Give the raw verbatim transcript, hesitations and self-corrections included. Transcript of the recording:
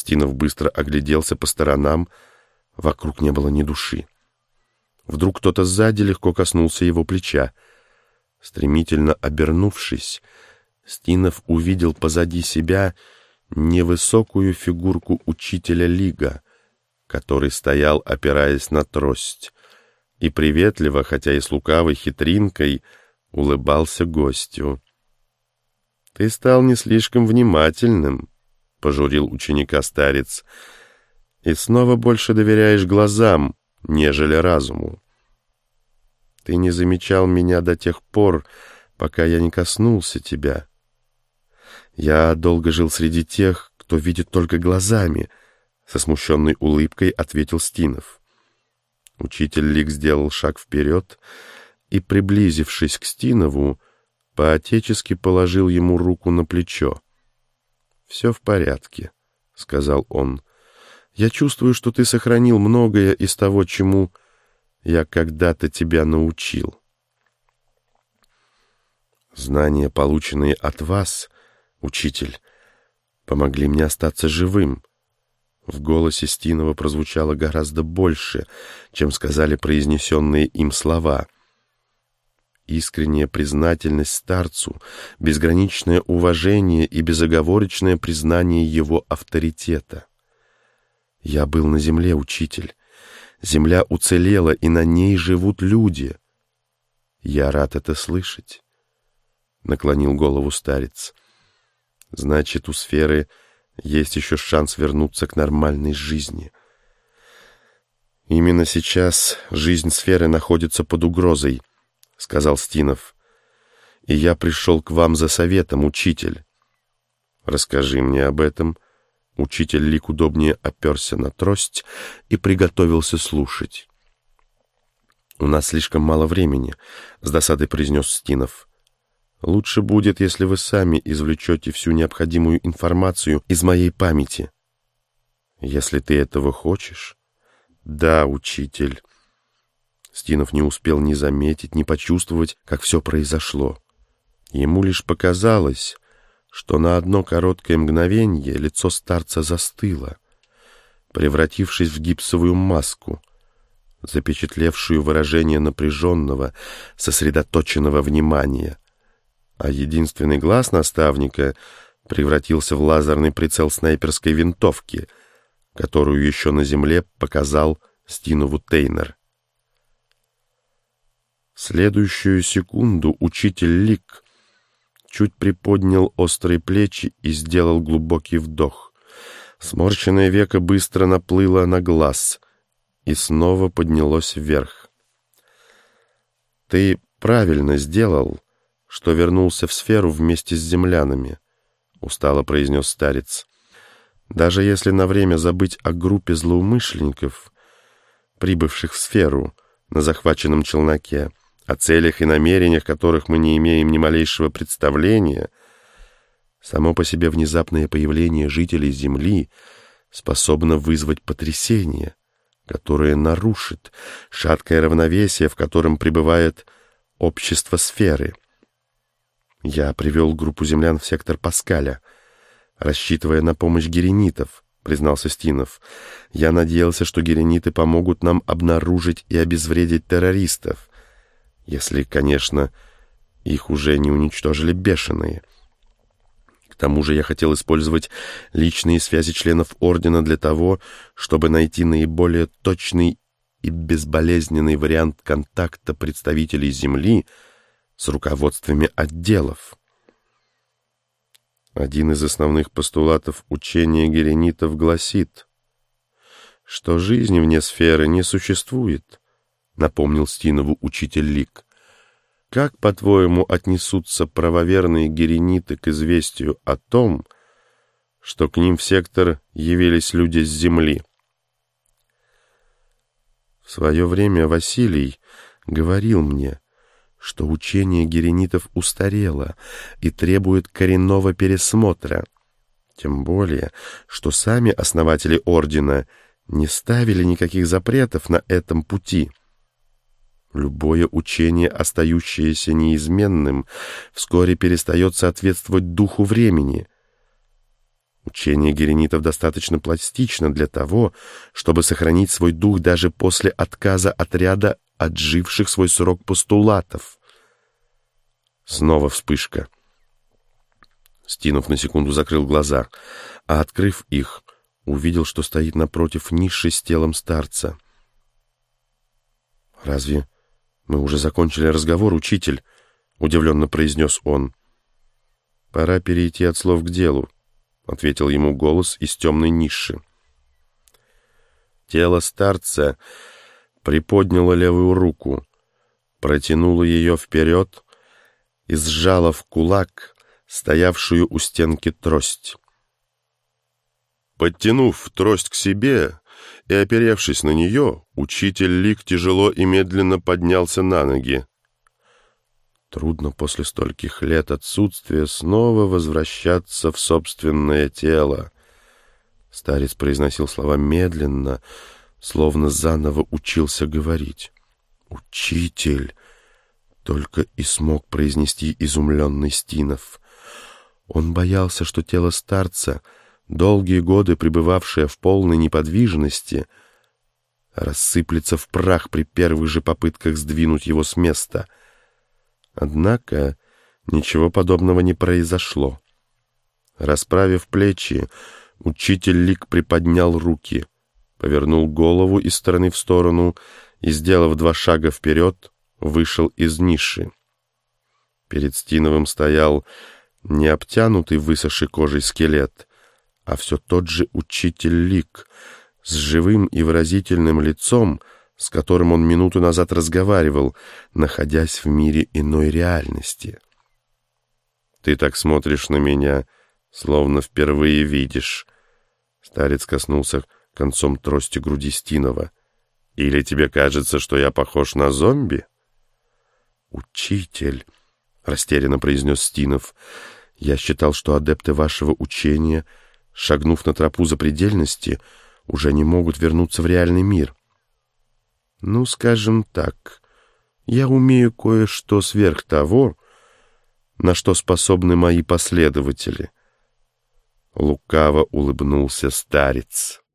Стинов быстро огляделся по сторонам. Вокруг не было ни души. Вдруг кто-то сзади легко коснулся его плеча. Стремительно обернувшись, Стинов увидел позади себя невысокую фигурку учителя Лига, который стоял, опираясь на трость, и приветливо, хотя и с лукавой хитринкой, улыбался гостю. — Ты стал не слишком внимательным, — пожурил ученика старец, — и снова больше доверяешь глазам, нежели разуму. Ты не замечал меня до тех пор, пока я не коснулся тебя. Я долго жил среди тех, кто видит только глазами, — со смущенной улыбкой ответил Стинов. Учитель Лиг сделал шаг вперед и, приблизившись к Стинову, по-отечески положил ему руку на плечо. — Все в порядке, — сказал он. — Я чувствую, что ты сохранил многое из того, чему я когда-то тебя научил. Знания, полученные от вас, учитель, помогли мне остаться живым. В голосе Стинова прозвучало гораздо больше, чем сказали произнесенные им слова. Искренняя признательность старцу, безграничное уважение и безоговорочное признание его авторитета. Я был на земле, учитель. Земля уцелела, и на ней живут люди. Я рад это слышать, — наклонил голову старец. Значит, у сферы есть еще шанс вернуться к нормальной жизни. Именно сейчас жизнь сферы находится под угрозой, — сказал Стинов. И я пришел к вам за советом, учитель. Расскажи мне об этом. Учитель Лик удобнее оперся на трость и приготовился слушать. «У нас слишком мало времени», — с досадой произнес Стинов. «Лучше будет, если вы сами извлечете всю необходимую информацию из моей памяти». «Если ты этого хочешь?» «Да, учитель». Стинов не успел ни заметить, ни почувствовать, как все произошло. Ему лишь показалось, что на одно короткое мгновение лицо старца застыло, превратившись в гипсовую маску, запечатлевшую выражение напряженного, сосредоточенного внимания, а единственный глаз наставника превратился в лазерный прицел снайперской винтовки, которую еще на земле показал Стинову Тейнер. В следующую секунду учитель Лик чуть приподнял острые плечи и сделал глубокий вдох. Сморщенное веко быстро наплыло на глаз и снова поднялось вверх. «Ты правильно сделал, что вернулся в сферу вместе с землянами», — устало произнес старец. «Даже если на время забыть о группе злоумышленников, прибывших в сферу на захваченном челноке, о целях и намерениях которых мы не имеем ни малейшего представления, само по себе внезапное появление жителей Земли способно вызвать потрясение, которое нарушит шаткое равновесие, в котором пребывает общество сферы. Я привел группу землян в сектор Паскаля, рассчитывая на помощь геренитов, признался Стинов. Я надеялся, что герениты помогут нам обнаружить и обезвредить террористов, если, конечно, их уже не уничтожили бешеные. К тому же я хотел использовать личные связи членов Ордена для того, чтобы найти наиболее точный и безболезненный вариант контакта представителей Земли с руководствами отделов. Один из основных постулатов учения геренитов гласит, что жизни вне сферы не существует, напомнил Стинову учитель Лик. Как, по-твоему, отнесутся правоверные герениты к известию о том, что к ним в сектор явились люди с земли? В свое время Василий говорил мне, что учение геренитов устарело и требует коренного пересмотра, тем более, что сами основатели Ордена не ставили никаких запретов на этом пути. Любое учение, остающееся неизменным, вскоре перестает соответствовать духу времени. Учение геренитов достаточно пластично для того, чтобы сохранить свой дух даже после отказа от ряда отживших свой срок постулатов. Снова вспышка. Стинов на секунду закрыл глаза, а, открыв их, увидел, что стоит напротив ниши с телом старца. «Разве мы уже закончили разговор, учитель?» — удивленно произнес он. «Пора перейти от слов к делу», — ответил ему голос из темной ниши. Тело старца приподняло левую руку, протянуло ее вперед и сжало в кулак стоявшую у стенки трость. Подтянув трость к себе и оперевшись на нее, учитель Лик тяжело и медленно поднялся на ноги. Трудно после стольких лет отсутствия снова возвращаться в собственное тело. Старец произносил слова медленно, словно заново учился говорить. «Учитель!» — только и смог произнести изумленный Стинов. Он боялся, что тело старца, долгие годы пребывавшее в полной неподвижности, рассыплется в прах при первых же попытках сдвинуть его с места. Однако ничего подобного не произошло. Расправив плечи, учитель Лик приподнял руки, повернул голову из стороны в сторону и, сделав два шага вперед, вышел из ниши. Перед Стиновым стоял не обтянутый высохшей кожей скелет, а все тот же учитель Лик с живым и выразительным лицом, с которым он минуту назад разговаривал, находясь в мире иной реальности. «Ты так смотришь на меня, словно впервые видишь». Старец коснулся концом трости груди Стинова. «Или тебе кажется, что я похож на зомби?» «Учитель», — растерянно произнес Стинов, — «я считал, что адепты вашего учения, шагнув на тропу запредельности, уже не могут вернуться в реальный мир». «Ну, скажем так, я умею кое-что сверх того, на что способны мои последователи». Лукаво улыбнулся старец.